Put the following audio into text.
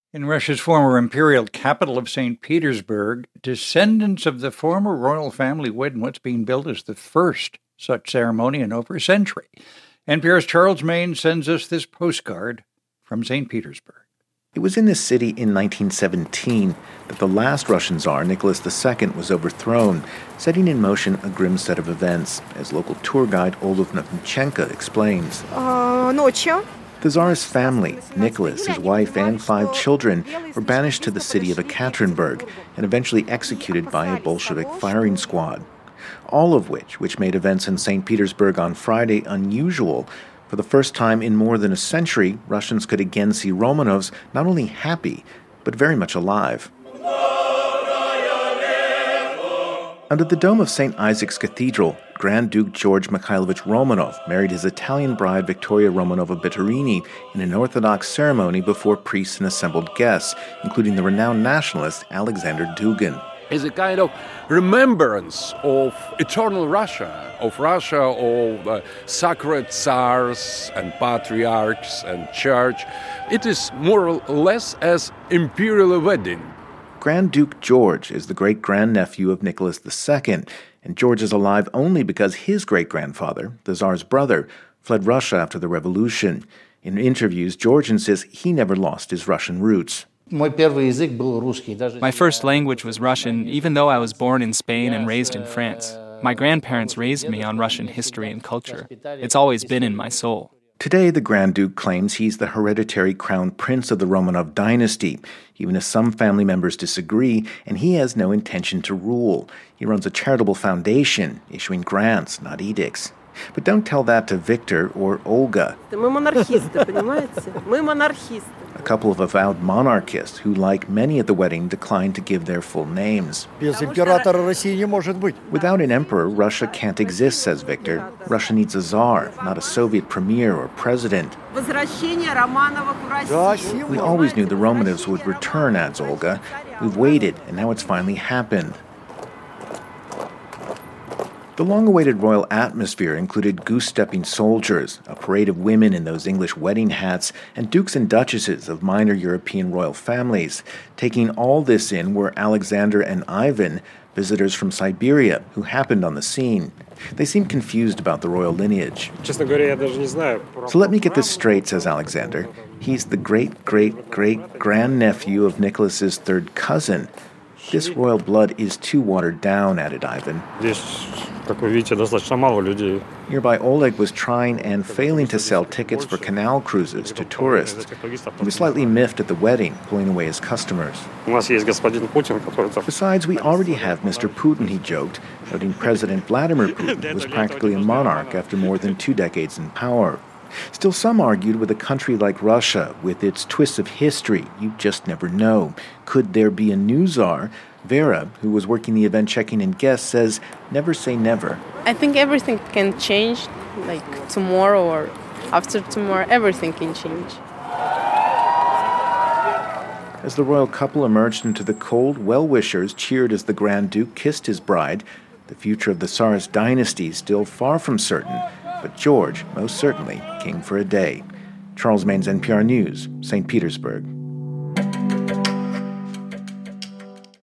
In Russia's former imperial capital of St. Petersburg, descendants of the former royal family wed in what's being billed as the first such ceremony in over a century. NPR's Charles Maine sends us this postcard from St. Petersburg. It was in this city in 1917 that the last Russian Tsar, Nicholas II, was overthrown, setting in motion a grim set of events, as local tour guide Olaf Novchenko explains. The Tsar's family, Nicholas, his wife, and 5 children, were banished to the city of Ekaterinburg and eventually executed by a Bolshevik firing squad. All of which made events in St. Petersburg on Friday unusual. For the first time in more than a century, Russians could again see Romanovs not only happy, but very much alive. Under the dome of St. Isaac's Cathedral, Grand Duke George Mikhailovich Romanov married his Italian bride Victoria Romanova Bitturini in an Orthodox ceremony before priests and assembled guests, including the renowned nationalist Alexander Dugin. Is a kind of remembrance of eternal Russia, of sacred tsars and patriarchs and church. It is more or less as imperial wedding. Grand Duke George is the great-grandnephew of Nicholas II, and George is alive only because his great-grandfather, the Tsar's brother, fled Russia after the revolution. In interviews, George insists he never lost his Russian roots. My first language was Russian, even though I was born in Spain and raised in France. My grandparents raised me on Russian history and culture. It's always been in my soul. Today, the Grand Duke claims he's the hereditary crown prince of the Romanov dynasty, even as some family members disagree, and he has no intention to rule. He runs a charitable foundation, issuing grants, not edicts. But don't tell that to Victor or Olga, a couple of avowed monarchists who, like many at the wedding, declined to give their full names. Without an emperor, Russia can't exist, says Victor. Russia needs a czar, not a Soviet premier or president. We always knew the Romanovs would return, adds Olga. We've waited, and now it's finally happened. The long-awaited royal atmosphere included goose-stepping soldiers, a parade of women in those English wedding hats, and dukes and duchesses of minor European royal families. Taking all this in were Alexander and Ivan, visitors from Siberia, who happened on the scene. They seem confused about the royal lineage. So let me get this straight, says Alexander. He's the great-great-great-grandnephew of Nicholas's third cousin. This royal blood is too watered down, added Ivan. Nearby Oleg was trying and failing to sell tickets for canal cruises to tourists. He was slightly miffed at the wedding, pulling away his customers. Besides, we already have Mr. Putin, he joked, noting President Vladimir Putin was practically a monarch after more than 2 decades in power. Still, some argued with a country like Russia, with its twists of history, you just never know. Could there be a new czar? Vera, who was working the event checking in guests, says never say never. I think everything can change, like tomorrow or after tomorrow, everything can change. As the royal couple emerged into the cold, well-wishers cheered as the Grand Duke kissed his bride. The future of the Tsar's dynasty still far from certain, but George, most certainly, king for a day. Charles Maines, NPR News, St. Petersburg.